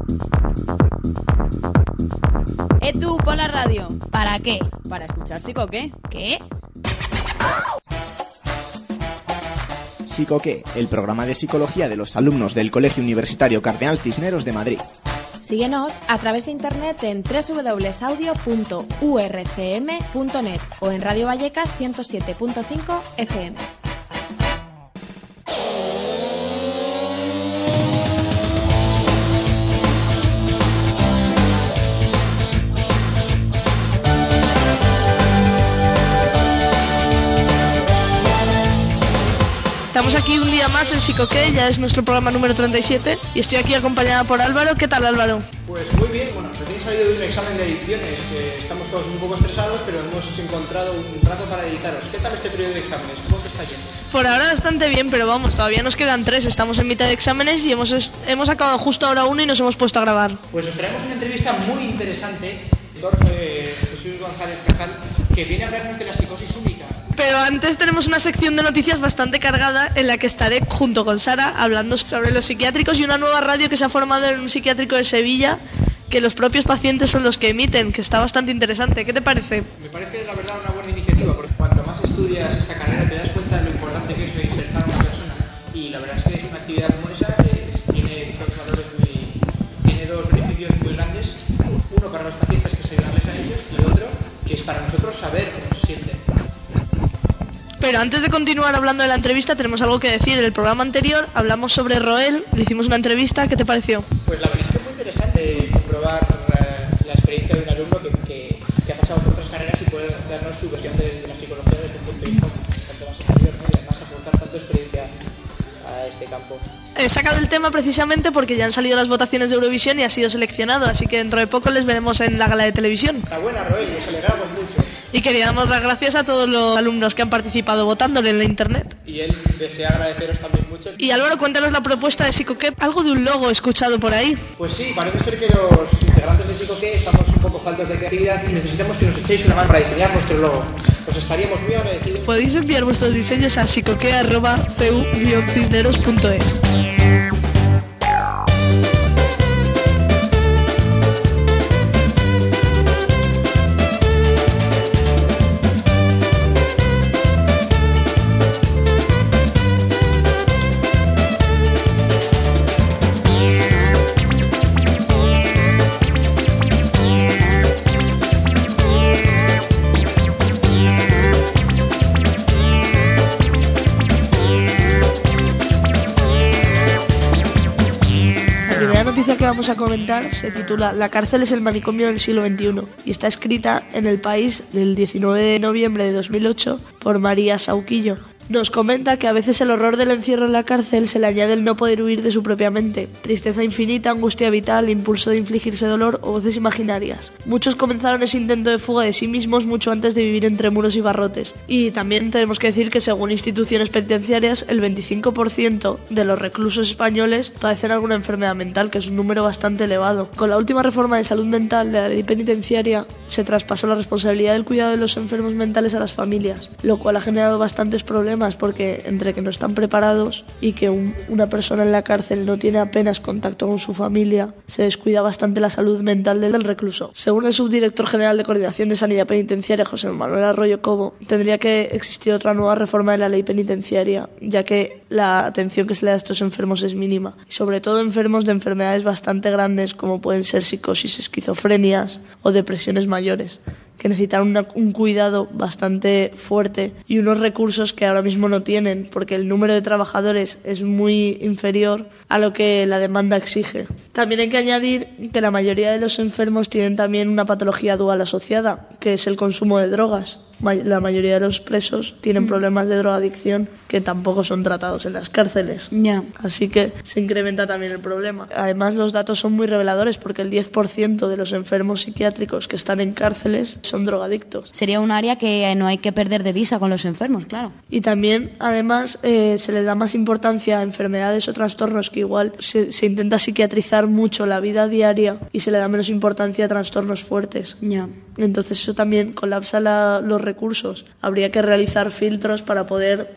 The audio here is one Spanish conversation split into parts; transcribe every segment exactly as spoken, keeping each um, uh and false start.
Edu, pon la radio. ¿Para qué? Para escuchar Psicoqué. ¿Qué? Psicoqué, el programa de psicología de los alumnos del Colegio Universitario Cardenal Cisneros de Madrid. Síguenos a través de internet en doble u doble u doble u audio punto u r c m punto net o en Radio Vallecas ciento siete punto cinco F M. Estamos aquí un día más en Psicoqué, ya es nuestro programa número treinta y siete y estoy aquí acompañada por Álvaro. ¿Qué tal, Álvaro? Pues muy bien, bueno, recién salido de un examen de adicciones, eh, estamos todos un poco estresados, pero hemos encontrado un rato para dedicaros. ¿Qué tal este periodo de exámenes? ¿Cómo te está yendo? Por ahora bastante bien, pero vamos, todavía nos quedan tres, estamos en mitad de exámenes y hemos, hemos acabado justo ahora uno y nos hemos puesto a grabar. Pues os traemos una entrevista muy interesante, doctor eh, Jesús González Cajal, que viene a hablarnos de la psicosis única. Pero antes tenemos una sección de noticias bastante cargada en la que estaré junto con Sara hablando sobre los psiquiátricos y una nueva radio que se ha formado en un psiquiátrico de Sevilla que los propios pacientes son los que emiten, que está bastante interesante. ¿Qué te parece? Me parece la verdad una buena iniciativa, porque cuanto más estudias esta carrera te das cuenta de lo importante que es reinsertar a una persona, y la verdad es que es una actividad como esa eh, tiene dos valores muy, tiene dos beneficios muy grandes, uno para los pacientes que es ayudarles a ellos y otro que es para nosotros saber cómo se sienten. Pero antes de continuar hablando de la entrevista tenemos algo que decir. En el programa anterior hablamos sobre Roel, le hicimos una entrevista. ¿Qué te pareció? Pues la verdad es que es muy interesante comprobar uh, la experiencia de un alumno que, que, que ha pasado por otras carreras y puede darnos su versión de, de la psicología desde un punto de vista tanto más exterior, ¿no? Y además aportar tanta experiencia a este campo. He sacado el tema precisamente porque ya han salido las votaciones de Eurovisión y ha sido seleccionado, así que dentro de poco les veremos en la gala de televisión. Enhorabuena, Roel, nos alegramos mucho. Y queríamos dar gracias a todos los alumnos que han participado votándole en la internet. Y él desea agradeceros también mucho. Y Álvaro, cuéntanos la propuesta de Psicoqué. Algo de un logo he escuchado por ahí. Pues sí, parece ser que los integrantes de Psicoqué estamos un poco faltos de creatividad y necesitamos que nos echéis una mano para diseñar nuestro logo. Os estaríamos muy agradecidos. Podéis enviar vuestros diseños a psicoqué arroba c u guion cisneros punto es. Que vamos a comentar se titula La cárcel es el manicomio del siglo veintiuno y está escrita en El País del diecinueve de noviembre de dos mil ocho por María Sauquillo. Nos comenta que a veces el horror del encierro en la cárcel se le añade el no poder huir de su propia mente, tristeza infinita, angustia vital, impulso de infligirse dolor o voces imaginarias. Muchos comenzaron ese intento de fuga de sí mismos mucho antes de vivir entre muros y barrotes. Y también tenemos que decir que según instituciones penitenciarias, el veinticinco por ciento de los reclusos españoles padecen alguna enfermedad mental, que es un número bastante elevado. Con la última reforma de salud mental de la ley penitenciaria, se traspasó la responsabilidad del cuidado de los enfermos mentales a las familias, lo cual ha generado bastantes problemas porque entre que no están preparados y que un, una persona en la cárcel no tiene apenas contacto con su familia, se descuida bastante la salud mental del recluso. Según el subdirector general de Coordinación de Sanidad Penitenciaria, José Manuel Arroyo Cobo, tendría que existir otra nueva reforma de la ley penitenciaria, ya que la atención que se le da a estos enfermos es mínima, y sobre todo enfermos de enfermedades bastante grandes como pueden ser psicosis, esquizofrenias o depresiones mayores, que necesitan una, un cuidado bastante fuerte y unos recursos que ahora mismo no tienen, porque el número de trabajadores es muy inferior a lo que la demanda exige. También hay que añadir que la mayoría de los enfermos tienen también una patología dual asociada, que es el consumo de drogas. La mayoría de los presos tienen problemas de drogadicción que tampoco son tratados en las cárceles. Yeah. Así que se incrementa también el problema. Además, los datos son muy reveladores porque el diez por ciento de los enfermos psiquiátricos que están en cárceles son drogadictos. Sería un área que no hay que perder de vista con los enfermos, claro. Y también, además, eh, se le da más importancia a enfermedades o trastornos que igual se, se intenta psiquiatrizar mucho la vida diaria y se le da menos importancia a trastornos fuertes. Ya. Yeah. Entonces eso también colapsa la, los recursos. Habría que realizar filtros para poder prestar mayor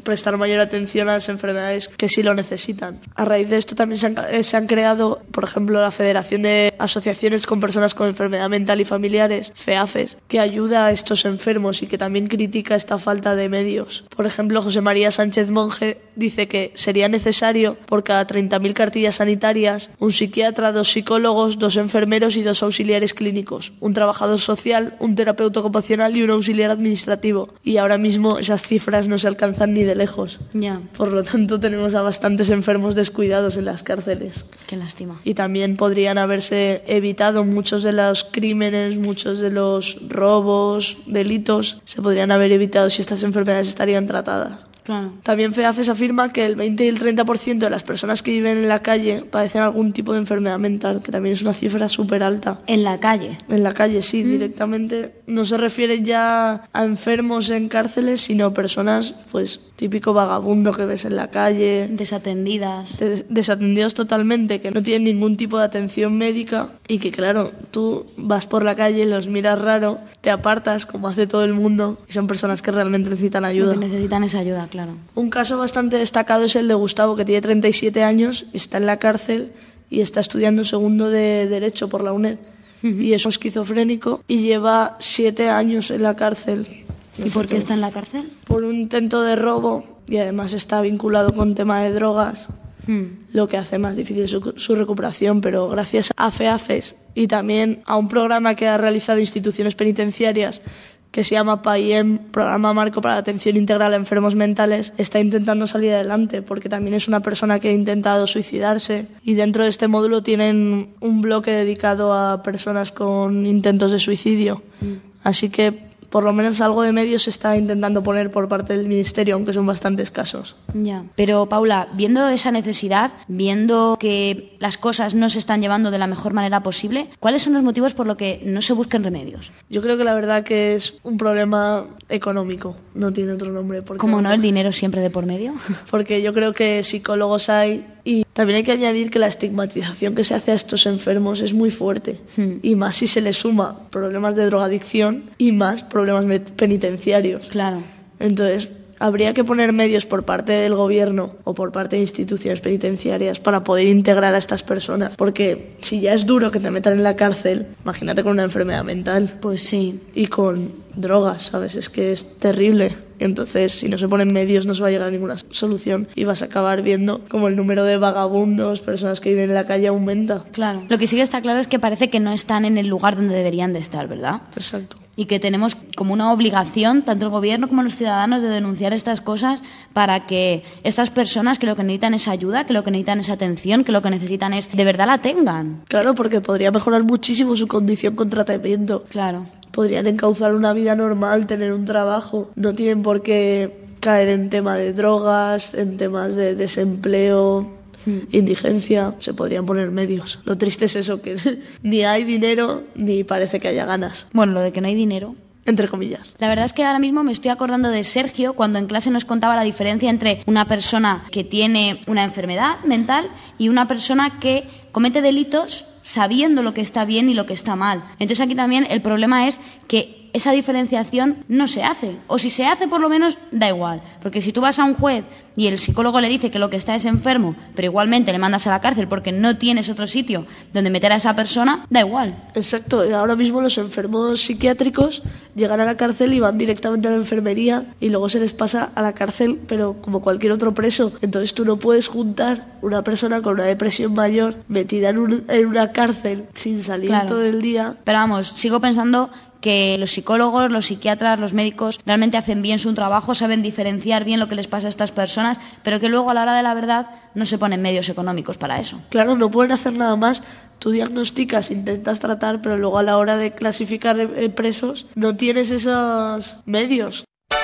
mayor atención a las enfermedades que sí lo necesitan. A raíz de esto también se han, se han creado, por ejemplo, la Federación de Asociaciones con Personas con Enfermedad Mental y Familiares, FEAFES, que ayuda a estos enfermos y que también critica esta falta de medios. Por ejemplo, José María Sánchez Monge dice que sería necesario, por cada treinta mil cartillas sanitarias, un psiquiatra, dos psicólogos, dos enfermeros y dos auxiliares clínicos, un trabajador social, un terapeuta ocupacional y un auxiliar administrativo. Y ahora mismo esas cifras no se alcanzan ni de lejos. Ya. Por lo tanto, tenemos a bastantes enfermos descuidados en las cárceles. Qué lástima. Y también podrían haberse evitado muchos de los crímenes, muchos de los robos, delitos, se podrían haber evitado si estas enfermedades estarían tratadas. Claro. También FEAFES afirma que el veinte y el treinta por ciento de las personas que viven en la calle padecen algún tipo de enfermedad mental, que también es una cifra súper alta. En la calle. En la calle, sí, mm. directamente. No se refiere ya a enfermos en cárceles, sino personas, pues, típico vagabundo que ves en la calle. Desatendidas. Des- desatendidos totalmente, que no tienen ningún tipo de atención médica y que, claro, tú vas por la calle, los miras raro, te apartas, como hace todo el mundo, y son personas que realmente necesitan ayuda. Que necesitan esa ayuda, claro. Claro. Un caso bastante destacado es el de Gustavo, que tiene treinta y siete años, está en la cárcel y está estudiando segundo de Derecho por la UNED. Uh-huh. Y es esquizofrénico y lleva siete años en la cárcel. ¿Y por qué está en la cárcel? Por un intento de robo y además está vinculado con tema de drogas, uh-huh. lo que hace más difícil su, su recuperación, pero gracias a FEAFES y también a un programa que ha realizado instituciones penitenciarias que se llama P A I E M, Programa Marco para la Atención Integral a Enfermos Mentales, está intentando salir adelante porque también es una persona que ha intentado suicidarse y dentro de este módulo tienen un bloque dedicado a personas con intentos de suicidio. Mm. Así que por lo menos algo de medios se está intentando poner por parte del Ministerio, aunque son bastante escasos. Ya. Pero, Paula, viendo esa necesidad, viendo que las cosas no se están llevando de la mejor manera posible, ¿cuáles son los motivos por los que no se busquen remedios? Yo creo que la verdad que es un problema económico, no tiene otro nombre. ¿Cómo no? ¿El dinero siempre de por medio? Porque yo creo que psicólogos hay y también hay que añadir que la estigmatización que se hace a estos enfermos es muy fuerte. Hmm. Y más si se le suma problemas de drogadicción y más problemas penitenciarios. Claro. Entonces, habría que poner medios por parte del gobierno o por parte de instituciones penitenciarias para poder integrar a estas personas. Porque si ya es duro que te metan en la cárcel, imagínate con una enfermedad mental. Pues sí. Y con drogas, ¿sabes? Es que es terrible. Entonces, si no se ponen medios, no se va a llegar a ninguna solución y vas a acabar viendo como el número de vagabundos, personas que viven en la calle, aumenta. Claro. Lo que sí que está claro es que parece que no están en el lugar donde deberían de estar, ¿verdad? Exacto. Y que tenemos como una obligación, tanto el gobierno como los ciudadanos, de denunciar estas cosas para que estas personas que lo que necesitan es ayuda, que lo que necesitan es atención, que lo que necesitan es de verdad la tengan. Claro, porque podría mejorar muchísimo su condición con tratamiento. Claro. Podrían encauzar una vida normal, tener un trabajo. No tienen por qué caer en tema de drogas, en temas de desempleo, hmm. indigencia. Se podrían poner medios. Lo triste es eso, que ni hay dinero ni parece que haya ganas. Bueno, lo de que no hay dinero, entre comillas. La verdad es que ahora mismo me estoy acordando de Sergio cuando en clase nos contaba la diferencia entre una persona que tiene una enfermedad mental y una persona que comete delitos sabiendo lo que está bien y lo que está mal. Entonces aquí también el problema es que esa diferenciación no se hace, o si se hace por lo menos da igual, porque si tú vas a un juez y el psicólogo le dice que lo que está es enfermo, pero igualmente le mandas a la cárcel porque no tienes otro sitio donde meter a esa persona, da igual. Exacto, ahora mismo los enfermos psiquiátricos llegan a la cárcel y van directamente a la enfermería y luego se les pasa a la cárcel, pero como cualquier otro preso. Entonces tú no puedes juntar una persona con una depresión mayor metida en, un, en una cárcel sin salir claro. todo el día. Pero vamos, sigo pensando que los psicólogos, los psiquiatras, los médicos realmente hacen bien su trabajo, saben diferenciar bien lo que les pasa a estas personas, pero que luego a la hora de la verdad no se ponen medios económicos para eso. Claro, no pueden hacer nada más. Tú diagnosticas, intentas tratar, pero luego a la hora de clasificar presos no tienes esos medios.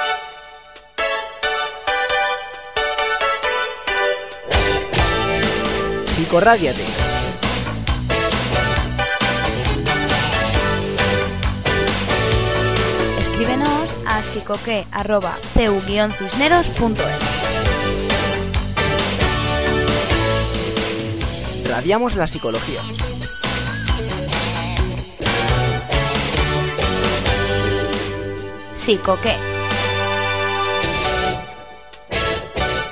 Psicorrádiate. Escríbenos a psicoque arroba c u guion cisneros punto e s. Radiamos la psicología. Psicoque.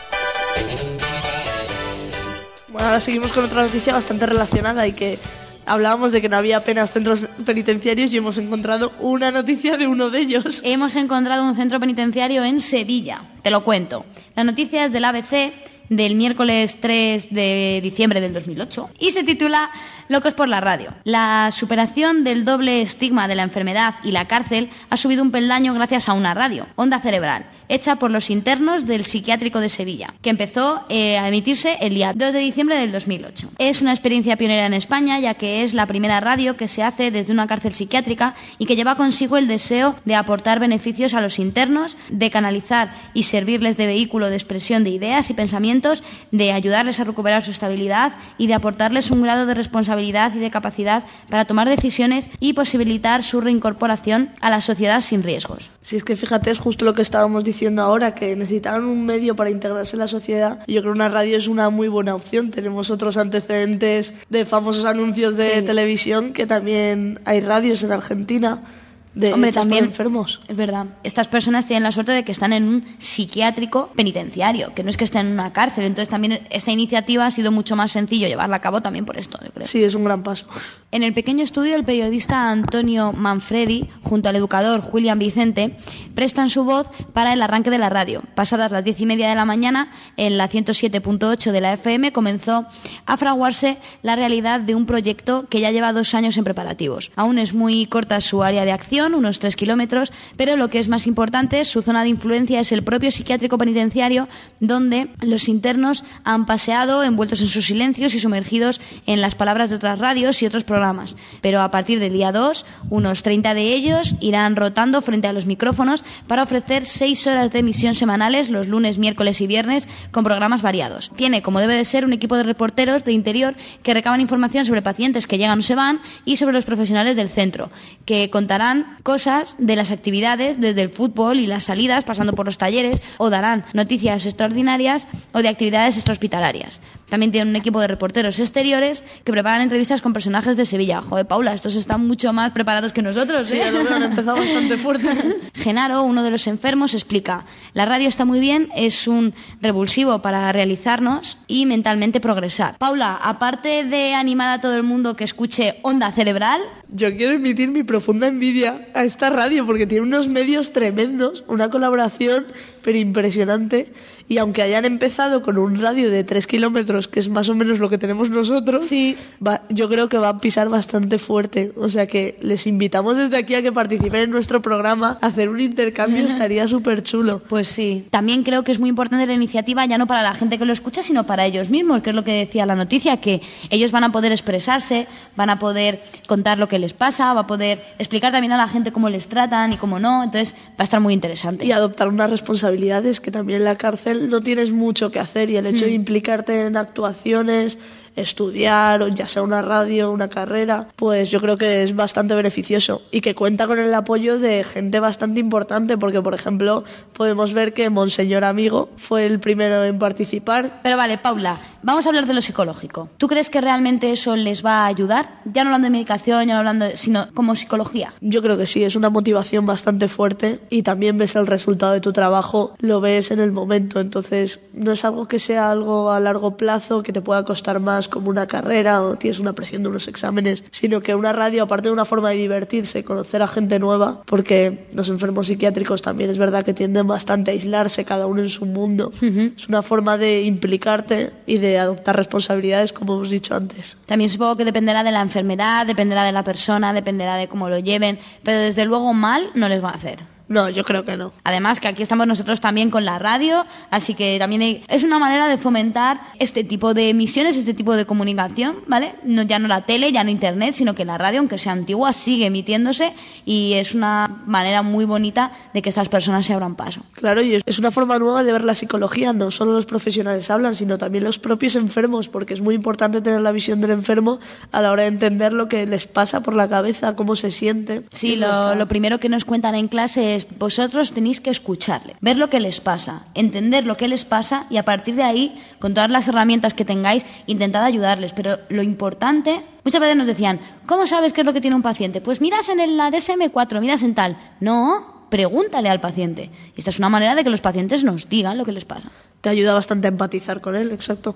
Ahora seguimos con otra noticia bastante relacionada y que hablábamos de que no había apenas centros penitenciarios y hemos encontrado una noticia de uno de ellos. Hemos encontrado un centro penitenciario en Sevilla. Te lo cuento. La noticia es del A B C del miércoles tres de diciembre del dos mil ocho y se titula Locos por la radio. La superación del doble estigma de la enfermedad y la cárcel ha subido un peldaño gracias a una radio, Onda Cerebral, hecha por los internos del Psiquiátrico de Sevilla, que empezó eh, a emitirse el día dos de diciembre del dos mil ocho. Es una experiencia pionera en España, ya que es la primera radio que se hace desde una cárcel psiquiátrica y que lleva consigo el deseo de aportar beneficios a los internos, de canalizar y servirles de vehículo de expresión de ideas y pensamientos, de ayudarles a recuperar su estabilidad y de aportarles un grado de responsabilidad y de capacidad para tomar decisiones y posibilitar su reincorporación a la sociedad sin riesgos. Si es que fíjate, es justo lo que estábamos diciendo ahora, que necesitaban un medio para integrarse en la sociedad. Yo creo que una radio es una muy buena opción. Tenemos otros antecedentes de famosos anuncios de sí. televisión, que también hay radios en Argentina. De Hombre, también enfermos. Es verdad. Estas personas tienen la suerte de que están en un psiquiátrico penitenciario, que no es que estén en una cárcel. Entonces también esta iniciativa ha sido mucho más sencillo llevarla a cabo también por esto, yo creo. Sí, es un gran paso. En el pequeño estudio, el periodista Antonio Manfredi, junto al educador Julián Vicente, prestan su voz para el arranque de la radio. Pasadas las diez y media de la mañana, en la ciento siete punto ocho de la F M, comenzó a fraguarse la realidad de un proyecto que ya lleva dos años en preparativos. Aún es muy corta su área de acción, unos tres kilómetros, pero lo que es más importante, su zona de influencia es el propio psiquiátrico penitenciario, donde los internos han paseado envueltos en sus silencios y sumergidos en las palabras de otras radios y otros programas. Pero a partir del día dos, unos treinta de ellos irán rotando frente a los micrófonos para ofrecer seis horas de emisión semanales los lunes, miércoles y viernes con programas variados. Tiene, como debe de ser, un equipo de reporteros de interior que recaban información sobre pacientes que llegan o se van y sobre los profesionales del centro, que contarán cosas de las actividades desde el fútbol y las salidas, pasando por los talleres, o darán noticias extraordinarias o de actividades extrahospitalarias. También tienen un equipo de reporteros exteriores que preparan entrevistas con personajes de Sevilla. Joder, Paula, estos están mucho más preparados que nosotros, ¿eh? Sí, lo veo, han empezado bastante fuerte. Genaro, uno de los enfermos, explica: la radio está muy bien, es un revulsivo para realizarnos y mentalmente progresar. Paula, aparte de animar a todo el mundo que escuche Onda Cerebral, yo quiero emitir mi profunda envidia a esta radio porque tiene unos medios tremendos, una colaboración pero impresionante, y aunque hayan empezado con un radio de tres kilómetros, que es más o menos lo que tenemos nosotros, sí. va, yo creo que va a pisar bastante fuerte. O sea que les invitamos desde aquí a que participen en nuestro programa. Hacer un intercambio estaría súper chulo. Pues sí. También creo que es muy importante la iniciativa, ya no para la gente que lo escucha, sino para ellos mismos, que es lo que decía la noticia, que ellos van a poder expresarse, van a poder contar lo que les pasa, va a poder explicar también a la gente cómo les tratan y cómo no. Entonces va a estar muy interesante. Y adoptar unas responsabilidades, que también en la cárcel no tienes mucho que hacer, y el hecho hmm. de implicarte en actuaciones, estudiar, o ya sea una radio, una carrera, pues yo creo que es bastante beneficioso y que cuenta con el apoyo de gente bastante importante, porque por ejemplo podemos ver que Monseñor Amigo fue el primero en participar. Pero vale, Paula, vamos a hablar de lo psicológico. ¿Tú crees que realmente eso les va a ayudar? Ya no hablando de medicación, ya no hablando de, sino como psicología. Yo creo que sí, es una motivación bastante fuerte y también ves el resultado de tu trabajo, lo ves en el momento, entonces no es algo que sea algo a largo plazo que te pueda costar más como una carrera o tienes una presión de unos exámenes, sino que una radio, aparte de una forma de divertirse, conocer a gente nueva, porque los enfermos psiquiátricos también es verdad que tienden bastante a aislarse cada uno en su mundo. Uh-huh. Es una forma de implicarte y de adoptar responsabilidades, como hemos dicho antes. También supongo que dependerá de la enfermedad, dependerá de la persona, dependerá de cómo lo lleven, pero desde luego mal no les va a hacer. No, yo creo que no. Además que aquí estamos nosotros también con la radio, así que también hay, es una manera de fomentar este tipo de emisiones, este tipo de comunicación, ¿vale? No, ya no la tele, ya no internet, sino que la radio, aunque sea antigua, sigue emitiéndose y es una manera muy bonita de que estas personas se abran paso. Claro, y es una forma nueva de ver la psicología. No solo los profesionales hablan, sino también los propios enfermos, porque es muy importante tener la visión del enfermo a la hora de entender lo que les pasa por la cabeza, cómo se siente. Sí, lo, lo primero que nos cuentan en clase es: vosotros tenéis que escucharle, ver lo que les pasa, entender lo que les pasa y a partir de ahí, con todas las herramientas que tengáis, intentad ayudarles. Pero lo importante, muchas veces nos decían: ¿cómo sabes qué es lo que tiene un paciente? Pues miras en el D S M cuatro, miras en tal. No, pregúntale al paciente. Y esta es una manera de que los pacientes nos digan lo que les pasa. Te ayuda bastante a empatizar con él, exacto.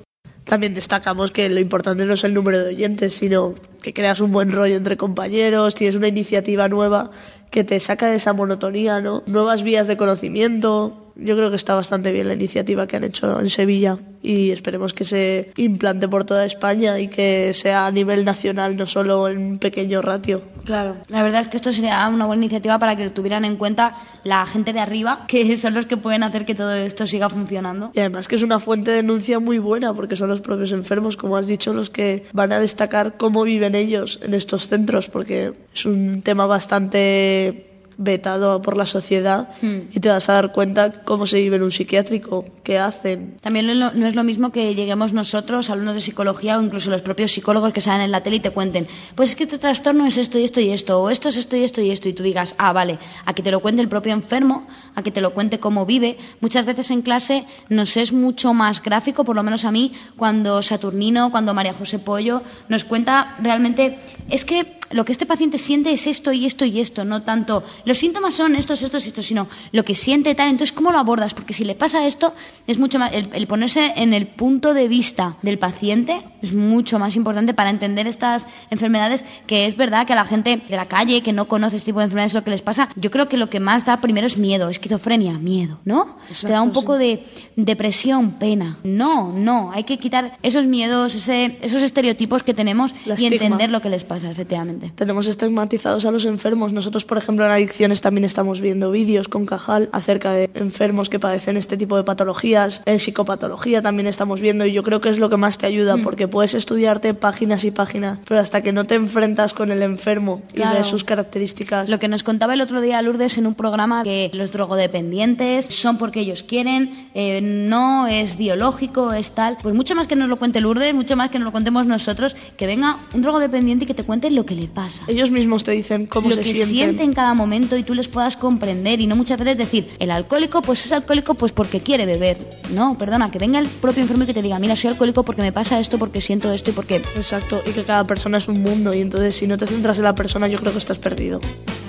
También destacamos que lo importante no es el número de oyentes, sino que creas un buen rollo entre compañeros, tienes una iniciativa nueva que te saca de esa monotonía, ¿no? Nuevas vías de conocimiento. Yo creo que está bastante bien la iniciativa que han hecho en Sevilla y esperemos que se implante por toda España y que sea a nivel nacional, no solo en un pequeño ratio. Claro, la verdad es que esto sería una buena iniciativa para que lo tuvieran en cuenta la gente de arriba, que son los que pueden hacer que todo esto siga funcionando. Y además que es una fuente de denuncia muy buena, porque son los propios enfermos, como has dicho, los que van a destacar cómo viven ellos en estos centros, porque es un tema bastante vetado por la sociedad hmm. y te vas a dar cuenta cómo se vive en un psiquiátrico, qué hacen. También no es lo mismo que lleguemos nosotros, alumnos de psicología o incluso los propios psicólogos que salen en la tele y te cuenten, pues es que este trastorno es esto y esto y esto, o esto es esto y esto y esto, y tú digas, ah, vale, a que te lo cuente el propio enfermo, a que te lo cuente cómo vive. Muchas veces en clase nos es mucho más gráfico, por lo menos a mí, cuando Saturnino, cuando María José Pollo nos cuenta realmente, es que lo que este paciente siente es esto y esto y esto, no tanto los síntomas son estos, estos y estos, sino lo que siente tal. Entonces, ¿cómo lo abordas? Porque si le pasa esto, es mucho más el, el ponerse en el punto de vista del paciente es mucho más importante para entender estas enfermedades, que es verdad que a la gente de la calle que no conoce este tipo de enfermedades lo que les pasa, yo creo que lo que más da primero es miedo, esquizofrenia, miedo, ¿no? Exacto, te da un poco sí. de depresión, pena. No, no, hay que quitar esos miedos, ese, esos estereotipos que tenemos la y estigma. Entender lo que les pasa, efectivamente. Tenemos estigmatizados a los enfermos. Nosotros, por ejemplo, en adicciones también estamos viendo vídeos con Cajal acerca de enfermos que padecen este tipo de patologías. En psicopatología también estamos viendo, y yo creo que es lo que más te ayuda, mm. porque puedes estudiarte páginas y páginas, pero hasta que no te enfrentas con el enfermo claro. y ves sus características. Lo que nos contaba el otro día Lourdes en un programa, que los drogodependientes son porque ellos quieren, eh, no es biológico, es tal. Pues mucho más que nos lo cuente Lourdes, mucho más que nos lo contemos nosotros, que venga un drogodependiente y que te cuente lo que le pasa. Ellos mismos te dicen cómo lo se que sienten. siente en cada momento y tú les puedas comprender, y no muchas veces decir, el alcohólico pues es alcohólico pues porque quiere beber. No, perdona, que venga el propio enfermo y que te diga, mira, soy alcohólico porque me pasa esto, porque siento esto y porque... Exacto, y que cada persona es un mundo, y entonces si no te centras en la persona yo creo que estás perdido.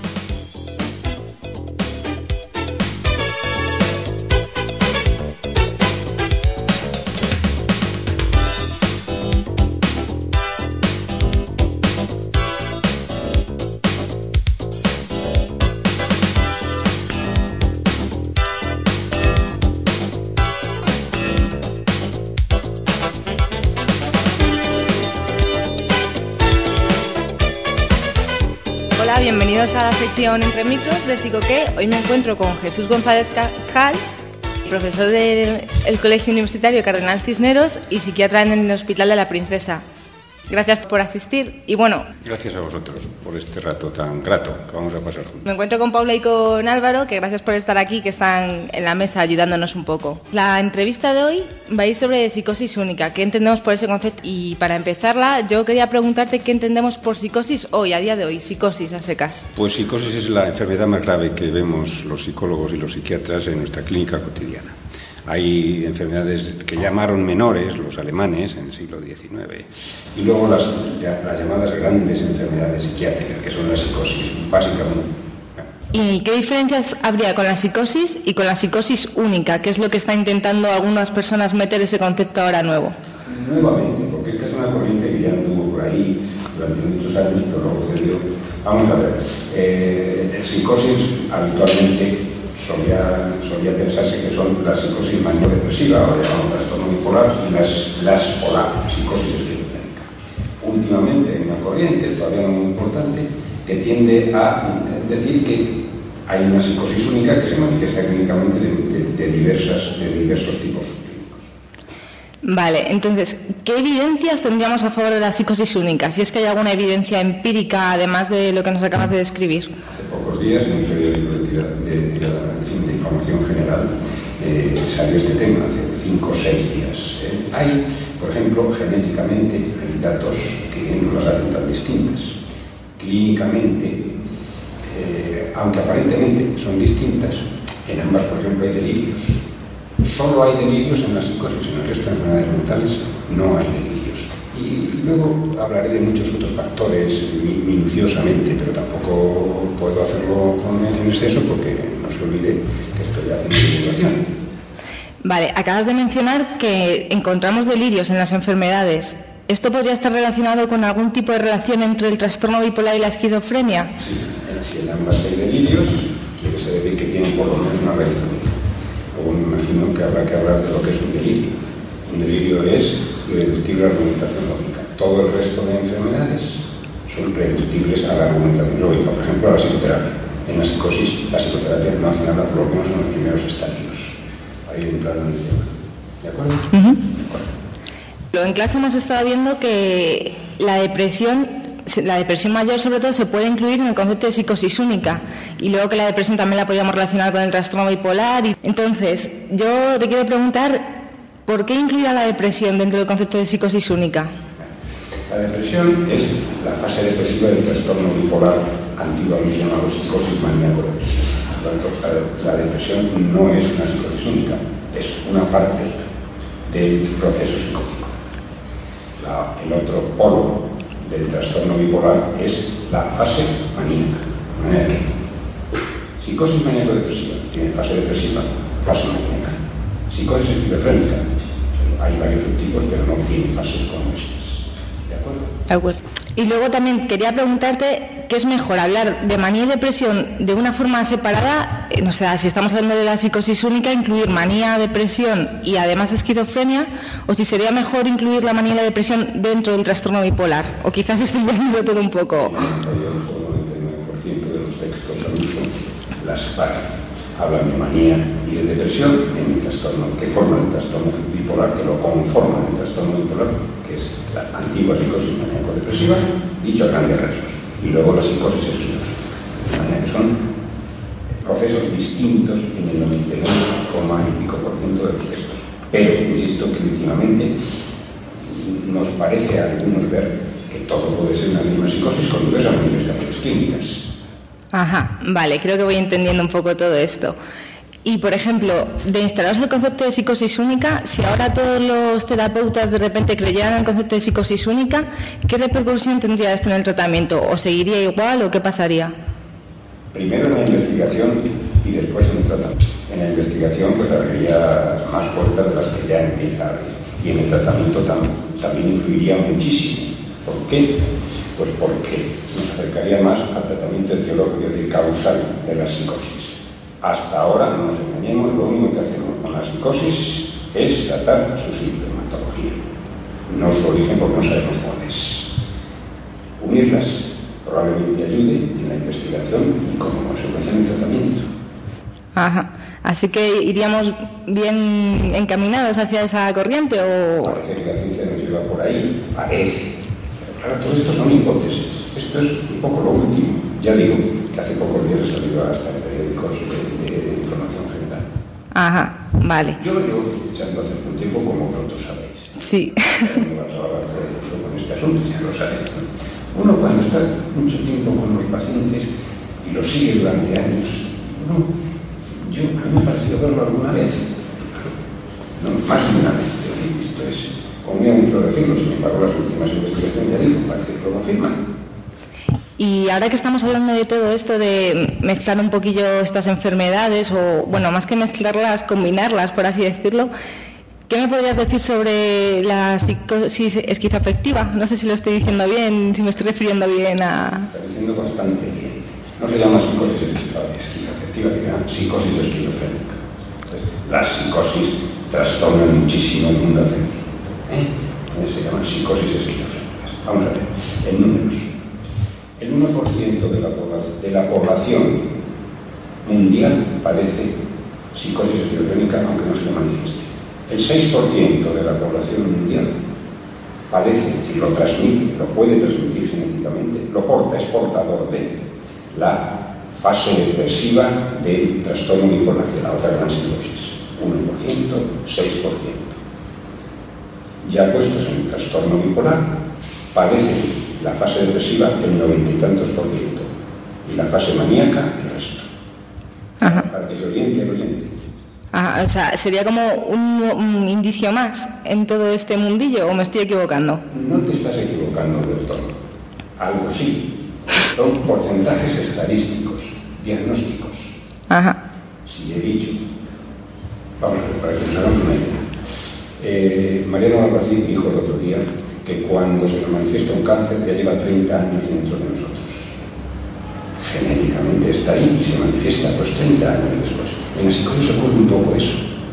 Bienvenidos a la sección Entre Micros de Psicoqué. Hoy me encuentro con Jesús González Cajal, profesor del el Colegio Universitario Cardenal Cisneros y psiquiatra en el Hospital de la Princesa. Gracias por asistir y bueno... Gracias a vosotros por este rato tan grato que vamos a pasar juntos. Me encuentro con Paula y con Álvaro, que gracias por estar aquí, que están en la mesa ayudándonos un poco. La entrevista de hoy va a ir sobre psicosis única. ¿Qué entendemos por ese concepto? Y para empezarla, yo quería preguntarte qué entendemos por psicosis hoy, a día de hoy, psicosis a secas. Pues psicosis es la enfermedad más grave que vemos los psicólogos y los psiquiatras en nuestra clínica cotidiana. Hay enfermedades que llamaron menores los alemanes en el siglo diecinueve, y luego las, las llamadas grandes enfermedades psiquiátricas, que son la psicosis, básicamente. ¿Y qué diferencias habría con la psicosis y con la psicosis única? ¿Qué es lo que está intentando algunas personas meter ese concepto ahora nuevo? Nuevamente, porque esta es una corriente que ya anduvo por ahí durante muchos años, pero luego cedió. Vamos a ver, eh, psicosis habitualmente solía, solía pensarse que son la psicosis maniodepresiva, o llamamos trastorno bipolar, y las, las polar, psicosis esquizofrénica. Últimamente hay una corriente, todavía no muy importante, que tiende a decir que hay una psicosis única que se manifiesta clínicamente de, de, de, diversas, de diversos tipos clínicos. Vale, entonces, ¿qué evidencias tendríamos a favor de la psicosis única? Si es que hay alguna evidencia empírica, además de lo que nos acabas de describir. Hace pocos días, en un periódico de, tira, de, tira, de información general, eh, salió este tema, hace cinco o seis días. Eh, hay, por ejemplo, genéticamente, hay datos que no las hacen tan distintas. Clínicamente, eh, aunque aparentemente son distintas, en ambas, por ejemplo, hay delirios. Solo hay delirios en la psicosis, en el resto de enfermedades mentales no hay delirios. Y luego hablaré de muchos otros factores minuciosamente, pero tampoco puedo hacerlo con en exceso porque no se olvide que estoy haciendo divulgación. Vale, acabas de mencionar que encontramos delirios en las enfermedades. ¿Esto podría estar relacionado con algún tipo de relación entre el trastorno bipolar y la esquizofrenia? Sí, si en ambas hay delirios, quiere decir que tienen por lo menos una raíz única. Luego me imagino que habrá que hablar de lo que es un delirio. Un delirio es irreductible a la argumentación lógica. Todo el resto de enfermedades son reductibles a la argumentación lógica. Por ejemplo, a la psicoterapia. En la psicosis, la psicoterapia no hace nada, por lo menos en los primeros estadios. Para ir entrando en el tema. ¿De acuerdo? Uh-huh. De acuerdo. En clase hemos estado viendo que la depresión, la depresión mayor sobre todo, se puede incluir en el concepto de psicosis única, y luego que la depresión también la podríamos relacionar con el trastorno bipolar. Y entonces, yo te quiero preguntar, ¿por qué incluir a la depresión dentro del concepto de psicosis única? La depresión es la fase depresiva del trastorno bipolar, antiguamente llamado psicosis maníaco-depresiva. La depresión no es una psicosis única, es una parte del proceso psicótico. La, el otro polo del trastorno bipolar es la fase maníaca. De manera que psicosis maníaco-depresiva tiene fase depresiva, fase maníaca. Psicosis esquizofrénica, hay varios subtipos, pero no tiene fases como estas. ¿De acuerdo? De acuerdo. Y luego también quería preguntarte qué es mejor, hablar de manía y depresión de una forma separada, o sea, si estamos hablando de la psicosis única, incluir manía, depresión y además esquizofrenia, o si sería mejor incluir la manía y la depresión dentro del trastorno bipolar, o quizás estoy viendo todo un poco. Yo solo el noventa y nueve por ciento de los textos al uso las separan. Hablan de manía y de depresión en el trastorno, que forman el trastorno bipolar, que lo conforman el trastorno bipolar, que es la antigua psicosis maníaco-depresiva, dicho a grandes rasgos, y luego la psicosis esquizofrénica. De manera que son procesos distintos en el noventa y nueve coma cinco por ciento de los textos. Pero, insisto, que últimamente nos parece a algunos ver que todo puede ser una misma psicosis con diversas manifestaciones clínicas. Ajá, vale, creo que voy entendiendo un poco todo esto. Y, por ejemplo, de instalarse el concepto de psicosis única, si ahora todos los terapeutas de repente creyeran en el concepto de psicosis única, ¿qué repercusión tendría esto en el tratamiento? ¿O seguiría igual o qué pasaría? Primero en la investigación y después en el tratamiento. En la investigación pues abriría más puertas de las que ya empieza, y en el tratamiento tam, también influiría muchísimo. ¿Por qué? Pues porque nos acercaría más al tratamiento etiológico, es decir, causal de la psicosis. Hasta ahora, no nos engañemos, lo único que hacemos con la psicosis es tratar su sintomatología, no su origen, porque no sabemos cuál es. Unirlas probablemente ayude en la investigación y como consecuencia en el tratamiento. Ajá. Así que iríamos bien encaminados hacia esa corriente, ¿o...? Parece que la ciencia nos lleva por ahí, parece. Pero claro, todo esto son hipótesis. Esto es un poco lo último. Ya digo que hace pocos días he salido hasta en periódicos de, de información general. Ajá, vale. Yo lo llevo sospechando hace un tiempo, como vosotros sabéis. Sí. No va a trabajar todo el curso con este asunto, ya lo sabéis. Uno cuando está mucho tiempo con los pacientes y los sigue durante años, no, yo a mí me ha parecido verlo alguna vez, no, más de una vez, es decir, esto es, como muy bonito decirlo, sin embargo las últimas investigaciones ya digo, parece que lo confirman. Y ahora que estamos hablando de todo esto de mezclar un poquillo estas enfermedades, o bueno, más que mezclarlas, combinarlas, por así decirlo, ¿qué me podrías decir sobre la psicosis esquizoafectiva? No sé si lo estoy diciendo bien, si me estoy refiriendo bien a... Está diciendo bastante bien. No se llama psicosis esquizoafectiva, se llama psicosis esquizofrénica. Entonces, las psicosis trastornan muchísimo el mundo afectivo. ¿eh? Entonces se llaman psicosis esquizofrénicas. Vamos a ver, en números. El uno por ciento de la, de la población mundial padece psicosis esquizofrénica, aunque no se le manifieste. El seis por ciento de la población mundial padece, es decir, lo transmite, lo puede transmitir genéticamente, lo porta, es portador de la fase depresiva del trastorno bipolar, de la otra gran psicosis. uno por ciento, seis por ciento. Ya puestos en el trastorno bipolar, padece la fase depresiva el noventa y tantos por ciento y la fase maníaca el resto. Ajá. Para que se oriente el oyente. Ah, o sea, ¿sería como un, un indicio más en todo este mundillo o me estoy equivocando? No te estás equivocando del todo. Algo sí. Son porcentajes estadísticos, diagnósticos. Ajá. Si he dicho Vamos a ver, para que nos hagamos una idea. Eh, Mariano Albaciz dijo el otro día que cuando se nos manifiesta un cáncer ya lleva treinta años dentro de nosotros. Genéticamente está ahí y se manifiesta pues treinta años después. En la psicosis ocurre un poco eso.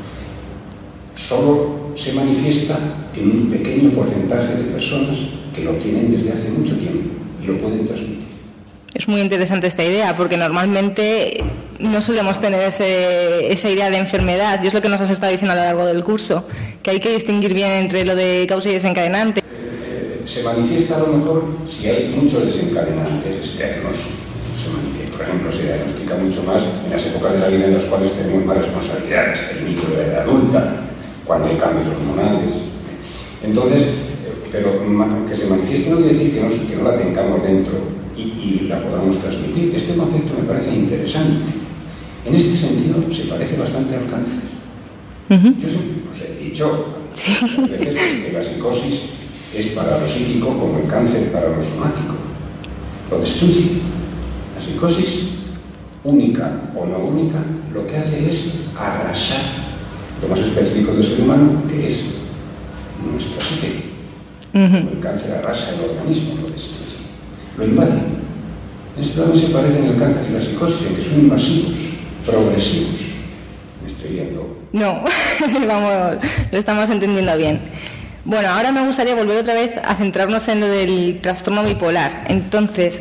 Solo se manifiesta en un pequeño porcentaje de personas que lo tienen desde hace mucho tiempo y lo pueden transmitir. Es muy interesante esta idea, porque normalmente no solemos tener ese, esa idea de enfermedad, y es lo que nos has estado diciendo a lo largo del curso, que hay que distinguir bien entre lo de causa y desencadenante. Eh, se manifiesta a lo mejor si hay muchos desencadenantes externos. Se manifiesta, por ejemplo, se diagnostica mucho más en las épocas de la vida en las cuales tenemos más responsabilidades, el inicio de la edad adulta, cuando hay cambios hormonales. Entonces, pero que se manifieste no quiere decir que no, que no la tengamos dentro y, y la podamos transmitir. Este concepto me parece interesante. En este sentido, se parece bastante al cáncer. Uh-huh. Yo siempre os he dicho sí. a veces que la psicosis es para lo psíquico como el cáncer para lo somático. Lo destruye. La psicosis, única o no única, lo que hace es arrasar lo más específico del ser humano, que es nuestra psique. Uh-huh. El cáncer arrasa el organismo, lo destruye, lo invade. Esto también se parece en el cáncer y la psicosis, en que son invasivos, progresivos. ¿Me estoy viendo? No, vamos, lo estamos entendiendo bien. Bueno, ahora me gustaría volver otra vez a centrarnos en lo del trastorno bipolar. Entonces,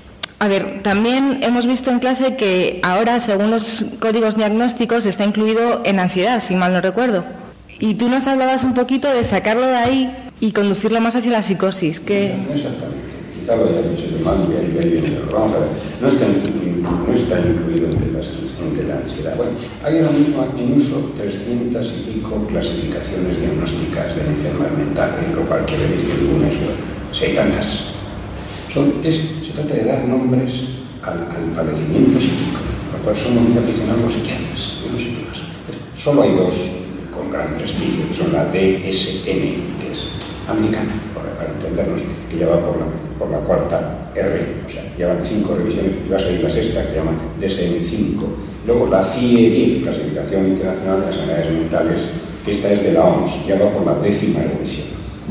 a ver, también hemos visto en clase que ahora, según los códigos diagnósticos, está incluido en ansiedad, si mal no recuerdo. Y tú nos hablabas un poquito de sacarlo de ahí y conducirlo más hacia la psicosis. Que... No exactamente. Quizá lo haya dicho yo mal, y ahí viene. Pero vamos a ver. No está, incluido, no está incluido entre, las, entre la ansiedad. Bueno, hay ahora mismo en uso trescientas y pico clasificaciones diagnósticas de la enfermedad mental, lo cual quiere decir que ninguna es buena. Si hay tantas. Son, es, se trata de dar nombres al, al padecimiento psíquico, a lo cual somos muy aficionados los psiquiatras, no sé qué más. Pues solo hay dos con gran prestigio, que son la D S M, que es americana, para, para entendernos, que ya va por la, por la cuarta R, o sea, ya van cinco revisiones y va a salir la sexta, que se llama D S M cinco. Luego la C I E diez, Clasificación Internacional de las Enfermedades Mentales, que esta es de la O M S, ya va por la décima revisión.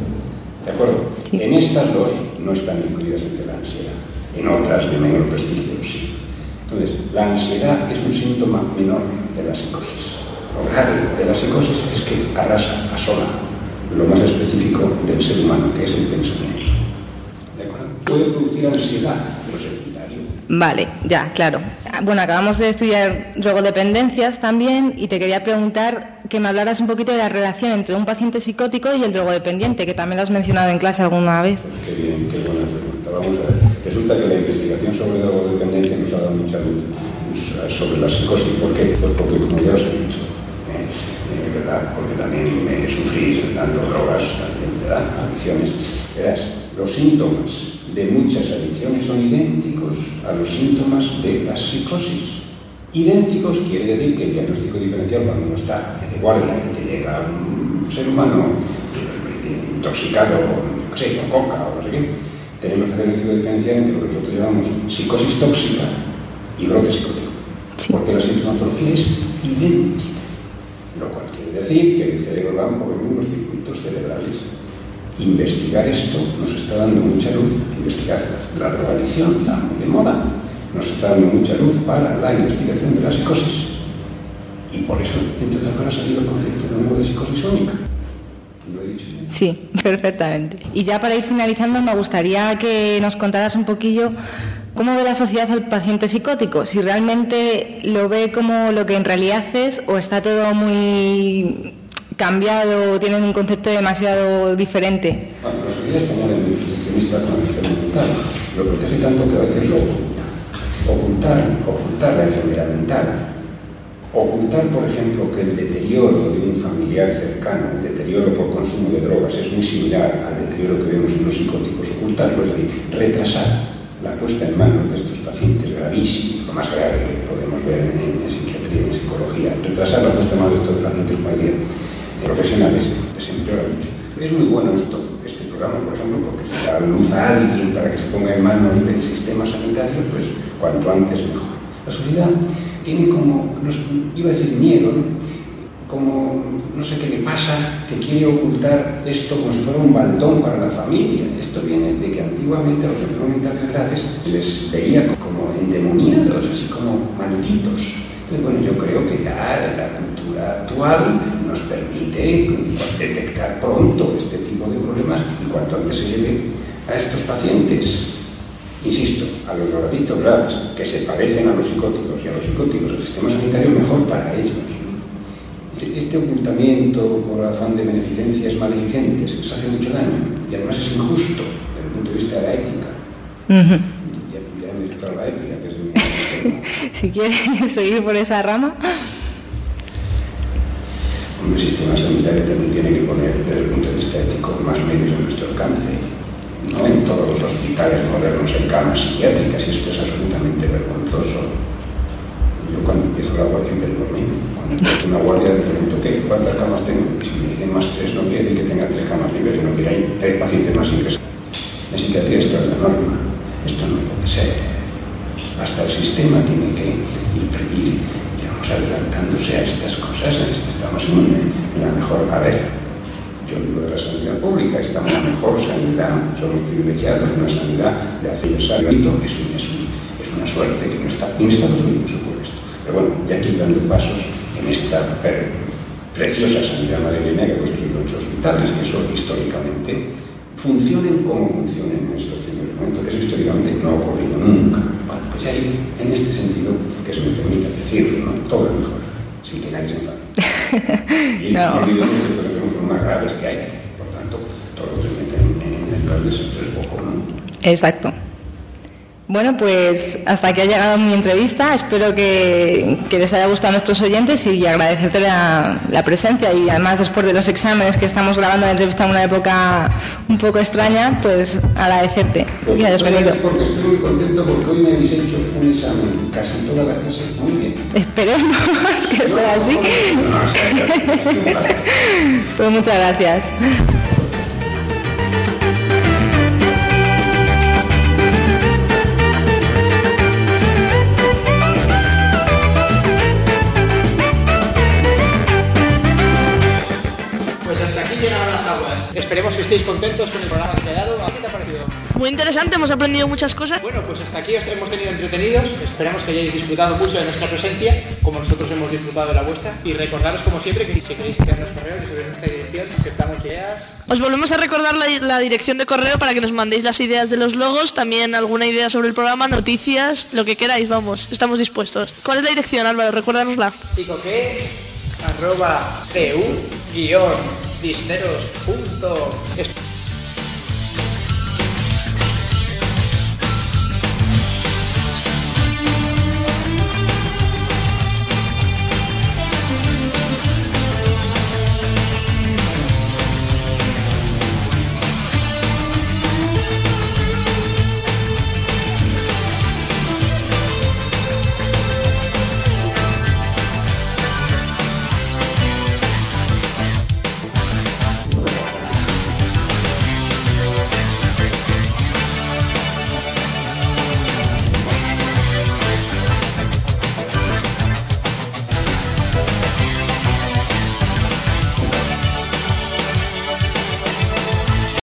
¿De acuerdo? Sí. En estas dos no están incluidas entre la ansiedad, en otras de menor prestigio sí. Entonces, la ansiedad es un síntoma menor de la psicosis. Lo grave de la psicosis es que arrasa, asola lo más específico del ser humano, que es el pensamiento. ¿De acuerdo? Puede producir ansiedad, pero secundario. Vale, ya, claro. Bueno, acabamos de estudiar drogodependencias también y te quería preguntar que me hablaras un poquito de la relación entre un paciente psicótico y el drogodependiente, que también lo has mencionado en clase alguna vez. Qué bien, qué buena pregunta. Vamos a ver. Resulta que la investigación sobre drogodependencia nos ha dado mucha luz sobre la psicosis. ¿Por qué? Pues porque, como ya os he dicho, eh, eh, ¿verdad? Porque también me sufrís dando drogas, también, ¿verdad? Adicciones. Verás, los síntomas de muchas adicciones son idénticos a los síntomas de la psicosis. Idénticos quiere decir que el diagnóstico diferencial, cuando uno está de guardia y te llega un ser humano intoxicado con, yo qué sé, con coca o no sé qué, tenemos que hacer el diagnóstico diferencial entre lo que nosotros llamamos psicosis tóxica y brote psicótico. Sí. Porque la sintomatología es idéntica, lo cual quiere decir que el cerebro va por los mismos circuitos cerebrales. Investigar esto nos está dando mucha luz, investigar la drogadicción, está muy de moda, nos está dando mucha luz para la investigación de la psicosis. Y por eso, entre otras cosas, ha salido el concepto nuevo de psicosis única. ¿Lo he dicho bien? Sí, perfectamente. Y ya para ir finalizando, me gustaría que nos contaras un poquillo cómo ve la sociedad al paciente psicótico, si realmente lo ve como lo que en realidad es o está todo muy cambiado, tienen un concepto demasiado diferente. Bueno, la sociedad española es muy solucionista con la enfermedad mental. Lo protege tanto que a veces lo oculta. Ocultar, ocultar la enfermedad mental. Ocultar, por ejemplo, que el deterioro de un familiar cercano, el deterioro por consumo de drogas, es muy similar al deterioro que vemos en los psicóticos. Ocultarlo, es decir, retrasar la puesta en manos de estos pacientes gravísimos, lo más grave que podemos ver en, en psiquiatría y en psicología. Retrasar la puesta en manos de estos pacientes, como decía, profesionales, les empeora mucho. Es muy bueno esto, este programa, por ejemplo, porque si da luz a alguien para que se ponga en manos del sistema sanitario, pues cuanto antes mejor. La sociedad tiene como, no sé, iba a decir miedo, ¿no? como no sé qué le pasa, que quiere ocultar esto como si fuera un baldón para la familia. Esto viene de que antiguamente a los enfermos mentales graves se les veía como endemoniados, así como malditos. Entonces, bueno, yo creo que ya la cultura actual nos permite detectar pronto este tipo de problemas y cuanto antes se lleve a estos pacientes, insisto, a los drogadictos graves, que se parecen a los psicóticos y a los psicóticos del sistema sanitario, mejor para ellos, ¿no? Este ocultamiento por afán de beneficencia es maleficente, se hace mucho daño y además es injusto desde el punto de vista de la ética. Uh-huh. Ya, ya me he citado la ética, que es mi... Si quieres seguir por esa rama. El sistema sanitario también tiene que poner, desde el punto de vista ético, más medios a nuestro alcance. No en todos los hospitales modernos hay camas psiquiátricas y esto es absolutamente vergonzoso. Yo cuando empiezo la guardia en vez de dormir, cuando empiezo una guardia me pregunto ¿qué? ¿Cuántas camas tengo? Y si me dicen más tres, no quiere decir que tenga tres camas libres, sino que hay tres pacientes más ingresados. En psiquiatría esto es la norma. Esto no puede ser. Hasta el sistema tiene que ir, digamos, adelantándose a estas cosas. Estamos en, en la mejor... A ver, yo vivo de la sanidad pública, estamos en la mejor sanidad, somos privilegiados, una sanidad de hace aniversario. Es, un, es, un, es una suerte que no está en Estados Unidos ocurre esto. Pero bueno, ya aquí dando pasos en esta pre, preciosa sanidad madrileña que ha construido muchos hospitales, que son históricamente funcionen como funcionen en estos primeros momentos, que eso históricamente no ha ocurrido nunca. Bueno, pues ahí, en este sentido, que se me permita decirlo, ¿no? Todo es mejor, sin que nadie se enfade. Y no. El vídeo de estos enfermos son más graves que hay, por tanto, todo lo que se mete en el plan de sexo es poco, ¿no? Exacto. Bueno, pues hasta aquí ha llegado mi entrevista. Espero que, que les haya gustado a nuestros oyentes y agradecerte la, la presencia. Y además, después de los exámenes que estamos grabando la entrevista en una época un poco extraña, pues agradecerte pues que hayas venido. Porque estoy muy contento porque hoy me habéis hecho un examen casi toda la clase muy bien. Esperemos que no, sea así. No, no, no, no, pues muchas gracias. Esperemos que estéis contentos con el programa que te he dado. ¿A qué te ha parecido? Muy interesante, hemos aprendido muchas cosas. Bueno, pues hasta aquí os hemos tenido entretenidos. Esperamos que hayáis disfrutado mucho de nuestra presencia, como nosotros hemos disfrutado de la vuestra. Y recordaros, como siempre, que si queréis enviarnos correos sobre nuestra dirección, aceptamos ideas. Os volvemos a recordar la, la dirección de correo para que nos mandéis las ideas de los logos, también alguna idea sobre el programa, noticias, lo que queráis, vamos, estamos dispuestos. ¿Cuál es la dirección, Álvaro? Recuérdanosla. psicoque arroba cu guión cisneros punto es